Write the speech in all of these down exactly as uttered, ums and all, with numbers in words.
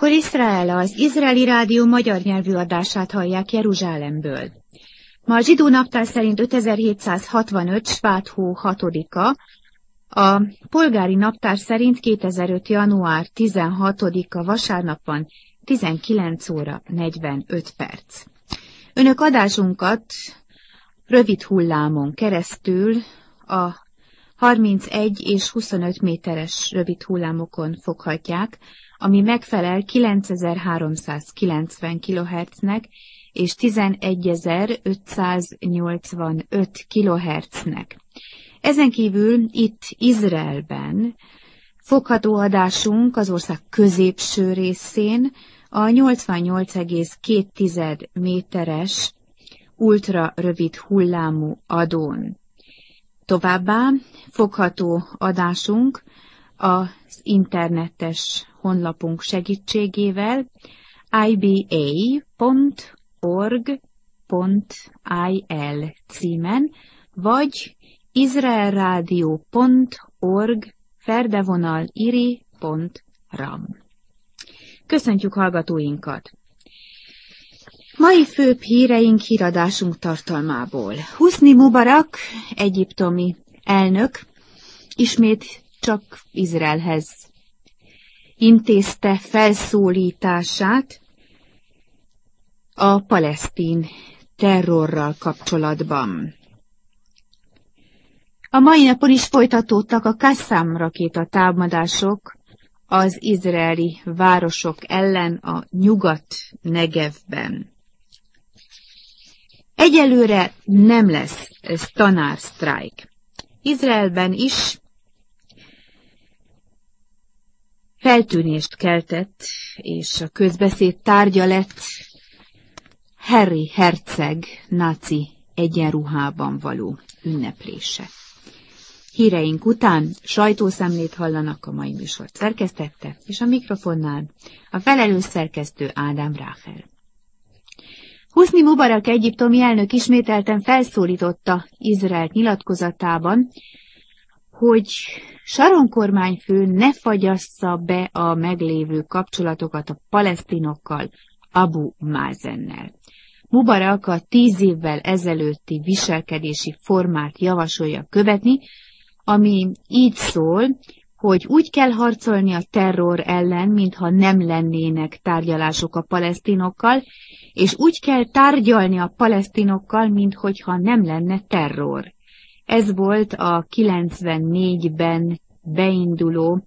Kol Iszrael, az izraeli rádió magyar nyelvű adását hallják Jeruzsálemből. Ma a zsidó naptár szerint ötezer-hétszázhatvanöt. svát hó hatodika, a polgári naptár szerint kétezer-öt. január tizenhatodika vasárnap van, tizenkilenc óra negyvenöt perc. Önök adásunkat rövid hullámon keresztül a harmincegy és huszonöt méteres rövid hullámokon foghatják, ami megfelel kilencezer-háromszázkilencven kilohertznek és tizenegyezer-ötszáznyolcvanöt kilohertznek. Ezen kívül itt Izraelben fogható adásunk az ország középső részén a nyolcvannyolc egész két méteres ultra rövid hullámú adón. Továbbá fogható adásunk az internetes honlapunk segítségével i b a pont org pont i l címen, vagy izraelradio pont org ferdevonal iri pont ram. Köszöntjük hallgatóinkat! Mai főbb híreink híradásunk tartalmából. Husni Mubarak, egyiptomi elnök, ismét csak Izraelhez intézte felszólítását a palesztin terrorral kapcsolatban. A mai napon is folytatódtak a Qassam rakéta támadások az izraeli városok ellen a Nyugat-Negevben. Egyelőre nem lesz ez tanársztrájk. Izraelben is feltűnést keltett, és a közbeszéd tárgya lett Harry herceg náci egyenruhában való ünneplése. Híreink után sajtószemlét hallanak, a mai műsort szerkesztette, és a mikrofonnál a felelős szerkesztő Ádám Ráhel. Husni Mubarak egyiptomi elnök ismételten felszólította Izraelt nyilatkozatában, hogy Sharon kormányfő ne fagyassza be a meglévő kapcsolatokat a palesztinokkal, Abu Mázennel. Mubarak a tíz évvel ezelőtti viselkedési formát javasolja követni, ami így szól, hogy úgy kell harcolni a terror ellen, mintha nem lennének tárgyalások a palesztinokkal, és úgy kell tárgyalni a palesztinokkal, minthogyha nem lenne terror. Ez volt a kilencvennégyben beinduló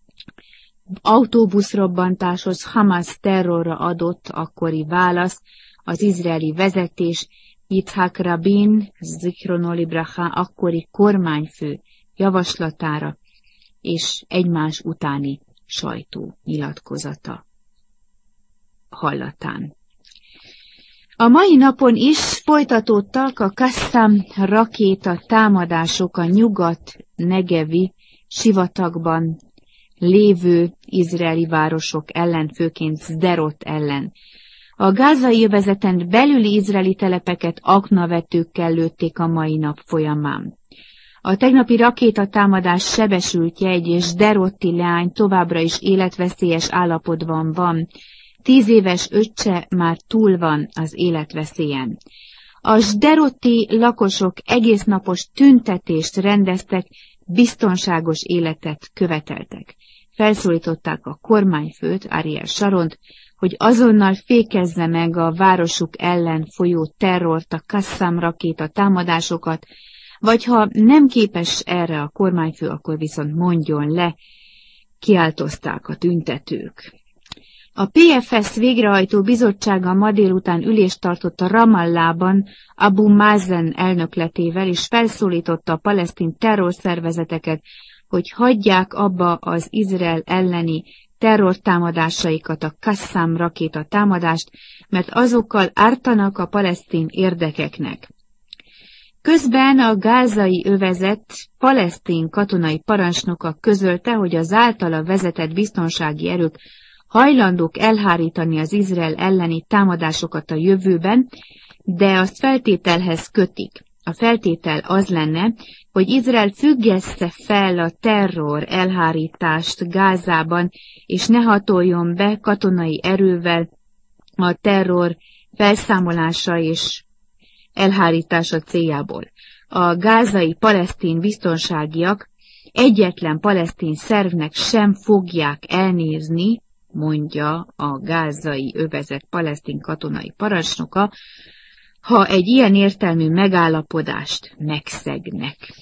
autóbuszrobbantáshoz Hamas terrorra adott akkori válasz, az izraeli vezetés Yitzhak Rabin, Zichrono Libracha akkori kormányfő javaslatára és egymás utáni sajtó nyilatkozata hallatán. A mai napon is folytatódtak a Qassam rakéta támadások a nyugat-negevi sivatagban lévő izraeli városok ellen, főként Sderot ellen. A gázai övezeten belüli izraeli telepeket aknavetőkkel lőtték a mai nap folyamán. A tegnapi rakétatámadás sebesültje egy sderotti leány továbbra is életveszélyes állapotban van. Tíz éves öccse már túl van az életveszélyen. A sderotti lakosok egésznapos tüntetést rendeztek, biztonságos életet követeltek. Felszólították a kormányfőt, Ariel Sharont, hogy azonnal fékezze meg a városuk ellen folyó terrort, a Qassam rakéta támadásokat, vagy ha nem képes erre a kormányfő, akkor viszont mondjon le, kiáltozták a tüntetők. A pé ef es végrehajtó bizottsága ma délután ülést tartott a Ramallában Abu Mazen elnökletével, és felszólította a palesztin terrorszervezeteket, hogy hagyják abba az Izrael elleni terrortámadásaikat, a Qassam rakéta támadást, mert azokkal ártanak a palesztin érdekeknek. Közben a gázai övezet palesztin katonai parancsnoka közölte, hogy az általa vezetett biztonsági erők hajlandók elhárítani az Izrael elleni támadásokat a jövőben, de azt feltételhez kötik. a feltétel az lenne, hogy Izrael függessze fel a terror elhárítást Gázában, és ne hatoljon be katonai erővel a terror felszámolása és elhárítása céljából. A gázai palesztin biztonságiak egyetlen palesztin szervnek sem fogják elnézni, mondja a gázai övezet palesztin katonai parancsnoka, ha egy ilyen értelmű megállapodást megszegnek.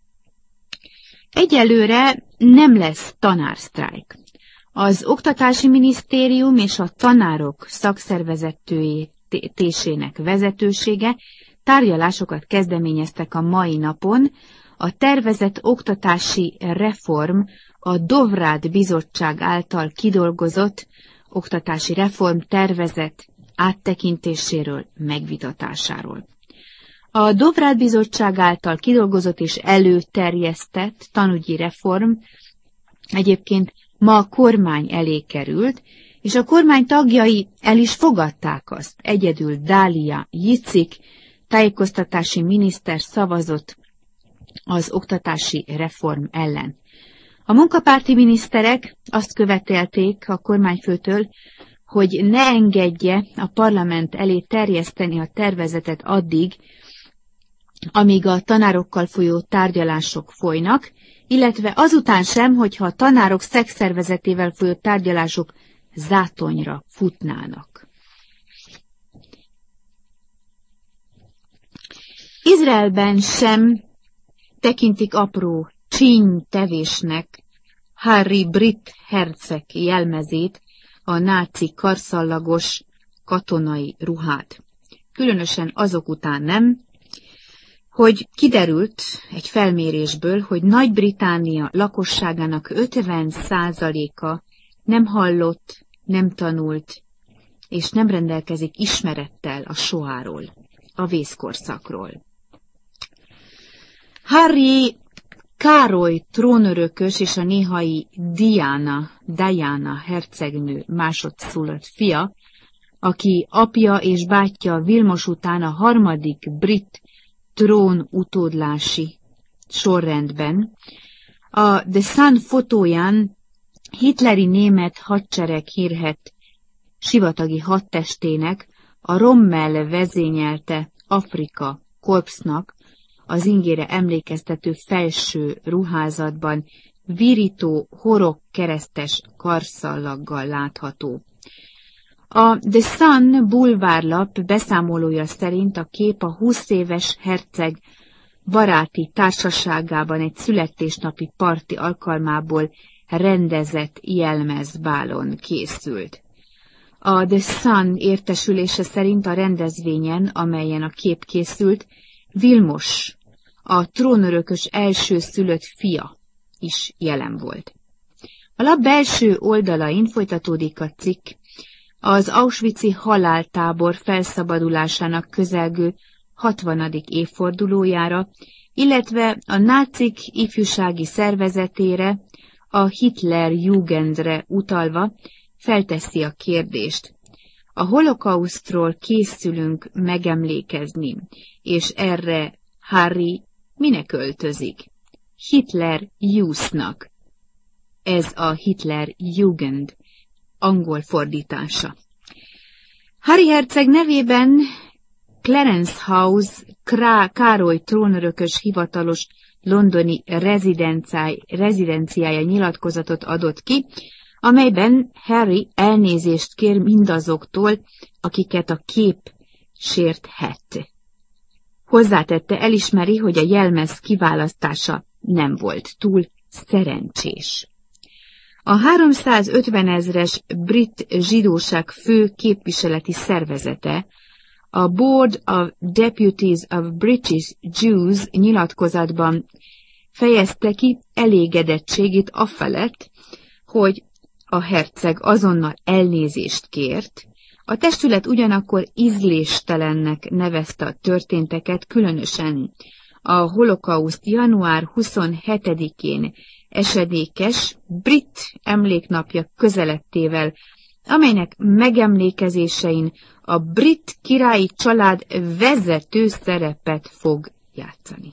Egyelőre nem lesz tanársztrájk. Az Oktatási Minisztérium és a tanárok szakszervezetésének vezetősége tárgyalásokat kezdeményeztek a mai napon. A tervezett oktatási reform a Dovrád Bizottság által kidolgozott oktatási reform tervezet áttekintéséről, megvitatásáról. A Dovrád Bizottság által kidolgozott és előterjesztett tanügyi reform egyébként ma a kormány elé került, és a kormány tagjai el is fogadták azt. Egyedül Dália Jicik, tájékoztatási miniszter szavazott az oktatási reform ellen. A munkapárti miniszterek azt követelték a kormányfőtől, hogy ne engedje a parlament elé terjeszteni a tervezetet addig, amíg a tanárokkal folyó tárgyalások folynak, illetve azután sem, hogyha a tanárok szakszervezetével folyó tárgyalások zátonyra futnának. Izraelben sem tekintik apró csínytevésnek Harry Brit herceg jelmezét, a náci karszallagos katonai ruhát. Különösen azok után nem, hogy kiderült egy felmérésből, hogy Nagy-Britannia lakosságának ötven százaléka nem hallott, nem tanult, és nem rendelkezik ismerettel a soáról, a vészkorszakról. Harry Károly trónörökös és a néhai Diana, Diana hercegnő másodszülött fia, aki apja és bátyja Vilmos után a harmadik brit trón utódlási sorrendben, a The Sun fotóján hitleri német hadsereg hírhedt sivatagi hadtestének, a Rommel vezényelte Afrika korpsznak az ingére emlékeztető felső ruházatban virító horog keresztes karszallaggal látható. A The Sun bulvárlap beszámolója szerint a kép a húsz éves herceg baráti társaságában egy születésnapi parti alkalmából rendezett jelmezbálon készült. A The Sun értesülése szerint a rendezvényen, amelyen a kép készült, Vilmos, a trónörökös első szülött fia is jelen volt. A lap belső oldalain folytatódik a cikk az auschwitzi haláltábor felszabadulásának közelgő hatvanadik évfordulójára, illetve a nácik ifjúsági szervezetére, a Hitlerjugendre utalva felteszi a kérdést. A holokausztról készülünk megemlékezni, és erre Harry minek öltözik? Hitler Youth-nak. Ez a Hitler Jugend angol fordítása. Harry herceg nevében Clarence House Krá Károly trónörökös hivatalos londoni rezidenciája nyilatkozatot adott ki, amelyben Harry elnézést kér mindazoktól, akiket a kép sérthet. Hozzátette, elismeri, hogy a jelmez kiválasztása nem volt túl szerencsés. A háromszázötvenezres brit zsidóság fő képviseleti szervezete, a Board of Deputies of British Jews nyilatkozatban fejezte ki elégedettségét afelett, hogy a herceg azonnal elnézést kért. A testület ugyanakkor ízléstelennek nevezte a történteket, különösen a holokauszt január huszonhetedikén esedékes brit emléknapja közelettével, amelynek megemlékezésein a brit királyi család vezető szerepet fog játszani.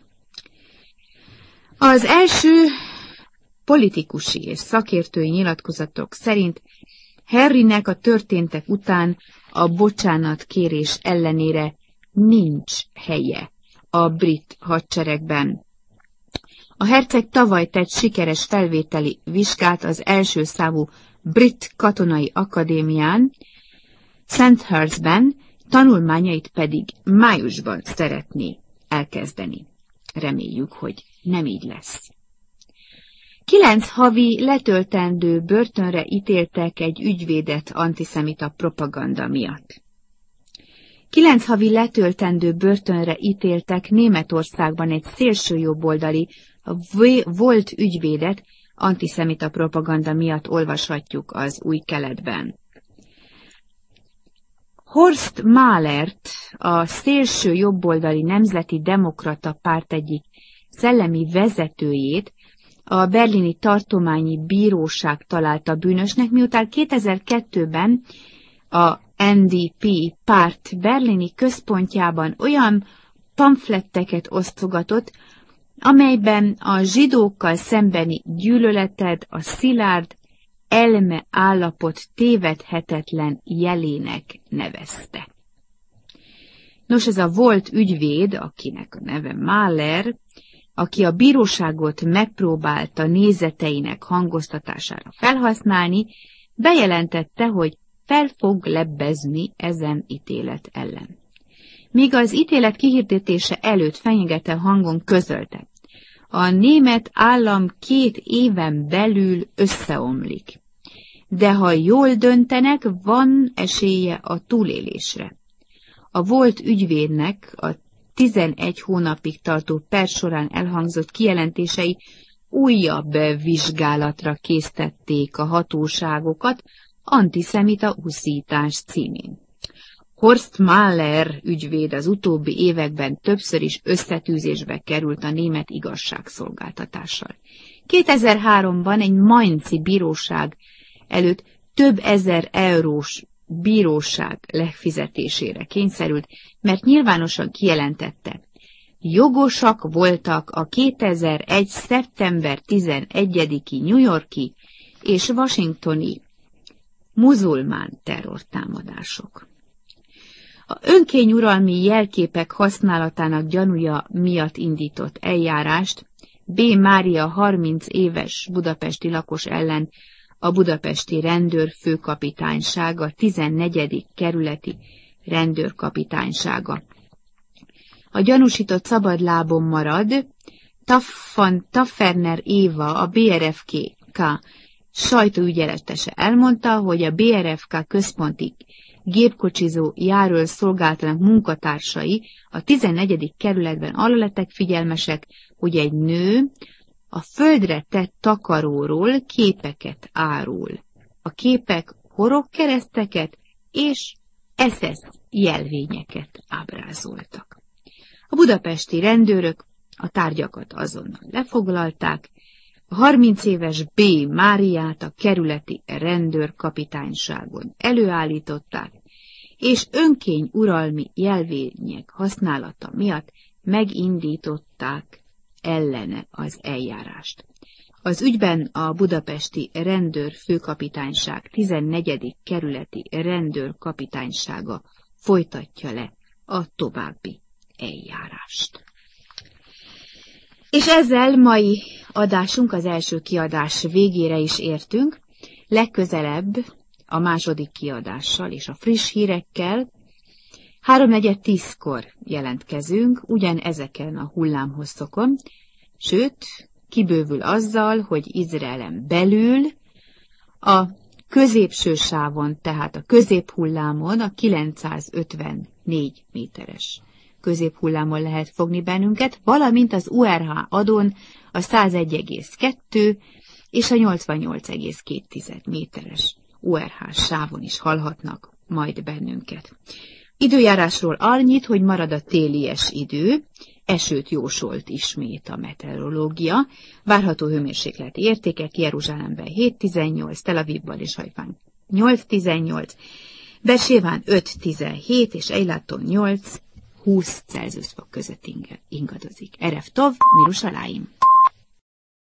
Az első politikusi és szakértői nyilatkozatok szerint Harrynek a történtek után a bocsánatkérés ellenére nincs helye a brit hadseregben. A herceg tavaly tett sikeres felvételi vizsgát az első számú brit katonai akadémián, Sandhurstben, tanulmányait pedig májusban szeretné elkezdeni. Reméljük, hogy nem így lesz. Kilenc havi letöltendő börtönre ítéltek egy ügyvédet antiszemita propaganda miatt. Kilenc havi letöltendő börtönre ítéltek Németországban egy szélsőjobboldali volt ügyvédet antiszemita propaganda miatt, olvashatjuk az Új Keletben. Horst Mahlert, a szélső jobboldali Nemzeti Demokrata Párt egyik szellemi vezetőjét a berlini tartományi bíróság találta bűnösnek, miután kétezer-kettőben a en dé pé párt berlini központjában olyan pamfletteket osztogatott, amelyben a zsidókkal szembeni gyűlöleted a szilárd elme állapot tévedhetetlen jelének nevezte. Nos, ez a volt ügyvéd, akinek a neve Mahler, aki a bíróságot megpróbálta nézeteinek hangoztatására felhasználni, bejelentette, hogy fel fog lebbezni ezen ítélet ellen. Míg az ítélet kihirdetése előtt fenyegető hangon közölte: a német állam két éven belül összeomlik, de ha jól döntenek, van esélye a túlélésre. A volt ügyvédnek a tizenegy hónapig tartó per során elhangzott kijelentései újabb vizsgálatra késztették a hatóságokat antiszemita uszítás címén. Horst Mahler ügyvéd az utóbbi években többször is összetűzésbe került a német igazságszolgáltatással. kétezer-háromban egy mainzi bíróság előtt több ezer eurós bíróság lefizetésére kényszerült, mert nyilvánosan kijelentette: jogosak voltak a kétezer-egy. szeptember tizenegyediki New York-i és washingtoni muzulmán terrortámadások. A önkényuralmi jelképek használatának gyanúja miatt indított eljárást B. Mária harminc éves budapesti lakos ellen a budapesti rendőrfőkapitánysága tizennegyedik kerületi rendőrkapitánysága. A gyanúsított szabadlábon marad. Taffan Tafferner Éva, a bé er ef ká sajtóügyeletese elmondta, hogy a bé er ef ká központi gépkocsizó járőr szolgáltanak munkatársai a tizennegyedik kerületben arra lettek figyelmesek, hogy egy nő a földre tett takaróról képeket árul. A képek horogkereszteket és es es jelvényeket ábrázoltak. A budapesti rendőrök a tárgyakat azonnal lefoglalták, a harminc éves B. Máriát a kerületi rendőrkapitányságon előállították, és önkény uralmi jelvények használata miatt megindították ellene az eljárást. Az ügyben a budapesti rendőrfőkapitányság tizennegyedik kerületi rendőrkapitánysága folytatja le a további eljárást. És ezzel mai adásunk, az első kiadás végére is értünk. Legközelebb a második kiadással és a friss hírekkel háromnegyed tízkor jelentkezünk, ugyan ezeken a hullámhosszokon, sőt, kibővül azzal, hogy Izraelen belül a középső sávon, tehát a középhullámon, a kilencszázötvennégy méteres középhullámon lehet fogni bennünket, valamint az u er há adón a százegy egész kettő és a nyolcvannyolc egész két méteres u er há sávon is hallhatnak majd bennünket. Időjárásról annyit, hogy marad a télies idő, esőt jósolt ismét a meteorológia, várható hőmérsékleti értékek Jeruzsálemben hét tizennyolc, Tel Avivban és Hajfán nyolc tizennyolc, Beerséván öt tizenhét és Eiláton nyolc, húsz Celsius fok között ingadozik. Erev Tov, Mirusaláim.